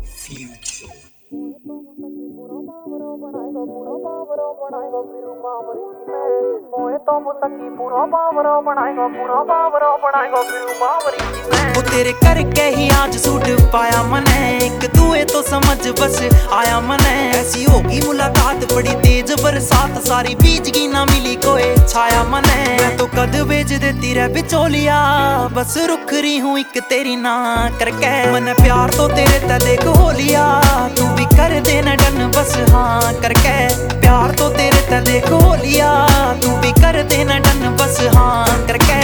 Future. वो तेरे करके ही आज सूट पाया मने, एक दुए तो समझ बस आया मने। ऐसी होगी मुलाकात बड़ी तेज बरसात, सारी बीजगी ना मिली कोई छाया मने। मैं तो कद बेच देती रह बिचौलिया, बस रुक रही हूँ एक तेरी ना करके। मन प्यार तो तेरे ते देख हो लिया, तू भी कर देना डन बस हाँ करके। प्यार तो तेरे ते देख हो लिया, तू भी कर देना डन बस हाँ करके।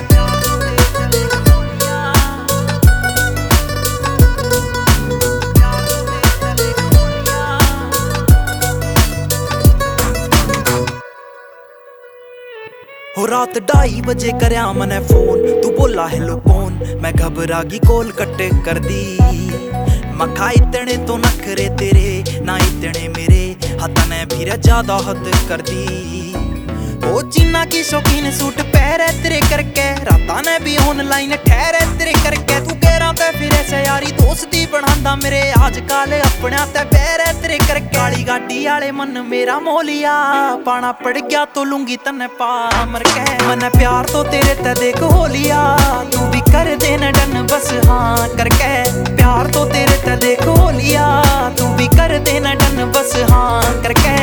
हो रात 2:30 बजे करया मने फोन, तू बोला हेलो कौन। मैं घबरा गई कॉल कट कर दी। मखा इतने तो नखरे तेरे ना इतने मेरे, हथा ने फिर ज्यादा हद कर दी। ओ जिन्ना की शौकीन सूट पहरे तेरे करके, राता ने भी ऑनलाइन ठहरे तेरे करके। तू कह रहा ते फिर ऐसे यारी दोस्ती बढ़ांदा मेरे, आज काले अपने ते पैरे तेरे करके। काली गाड़ी आले मन मेरा मोलिया, पाना पड़ गया तो लूंगी तने पा मर के। मन प्यार तो तेरे ते देख हो लिया, तू भी कर देना डन बस हाँ करके। प्यार तो तेरे ते देख हो लिया, तू भी कर देना डन बस हाँ करके।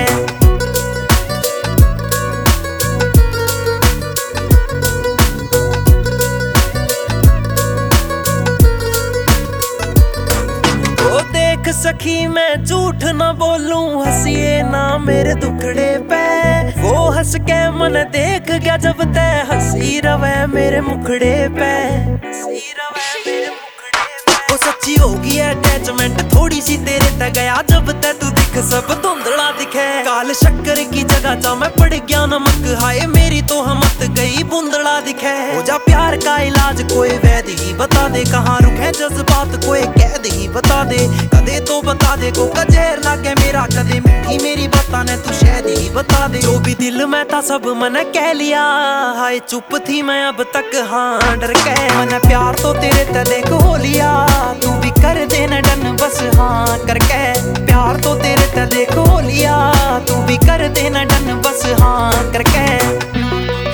सखी मैं झूठ ना बोलूं, हंसिए ना मेरे दुखड़े पे। वो हंस के मन देख गया जब ते, हंसी रवे मेरे मुखड़े पे। हंसी रवे मेरे मुखड़े पे। वो सच्ची होगी अटैचमेंट थोड़ी सी तेरे ते गया जब ते, तू दिख सब धुंधला दिखे। काल शक्कर की जगह जा मैं पड़ गया नमक, हाय मेरी तो हमत गई बूंदड़ा दिखे। हो जा प्यार का इलाज कोई वैद ही बता दे, कहाँ रुके जज्बात कोई कैद ही बता दे। कदे तो बता दे को कजेर लागे मेरा, कदे मिठी मेरी बातां ने तू शायद ही बता दे। जो भी दिल में था सब मन कह लिया, हाय चुप थी मैं अब तक हाँ डर के। मन प्यार तो तेरे ते देख हो लिया, तू भी कर देना डन बस हाँ करके। प्यार तो तेरे ते देख हो लिया, तू भी कर देना डन बस हाँ करके।